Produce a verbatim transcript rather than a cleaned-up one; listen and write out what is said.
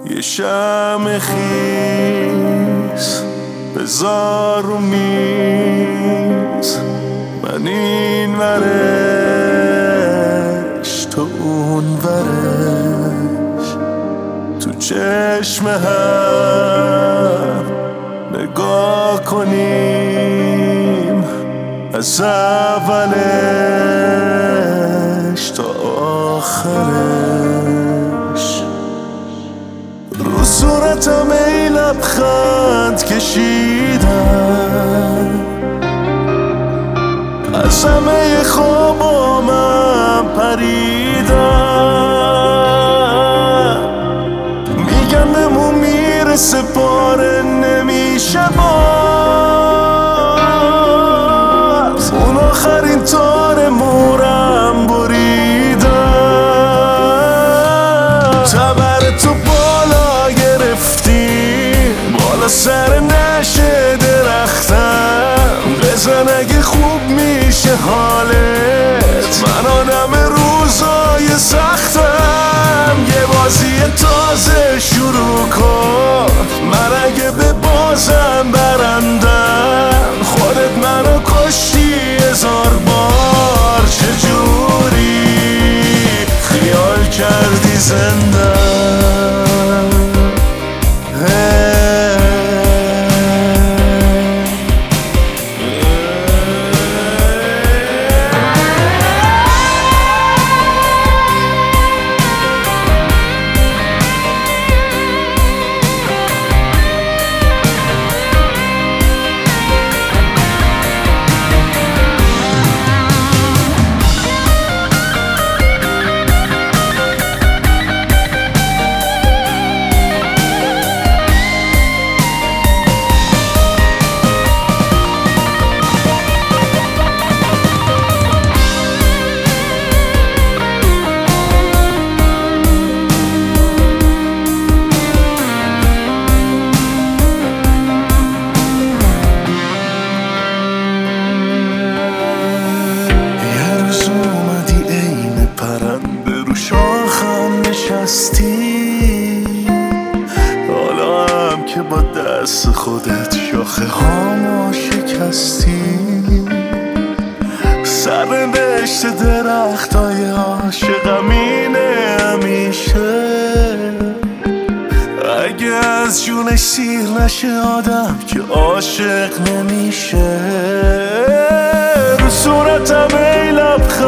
یه شمع خیس بذار رو میز، من این ورش تو اون ورش، تو چشم هم نگاه کنیم از اولش تا آخرش. رو صورتم ای لبخند کشیدم، از همه خوابامم پریدم، میگن بهمون میرسه پاره نمیشه باز، اون آخرین تار مورم بریدم. تبر تو بالا گرفتی، بالا سر نشه درختم، بزن اگه خوب میشه حالت، من آدم روزای سختم. یه بازی تازه شروع کن، من اگه به بازم برندم، خودت منو کشتی هزار بار، چجوری خیال کردی زنده. حالا هم که با دست خودت شاخه هامو شکستی، سرنوشت درختای عاشقم اینه همیشه، اگه از جونش سیر نشه آدم که عاشق نمیشه. رو صورتم ای لبخند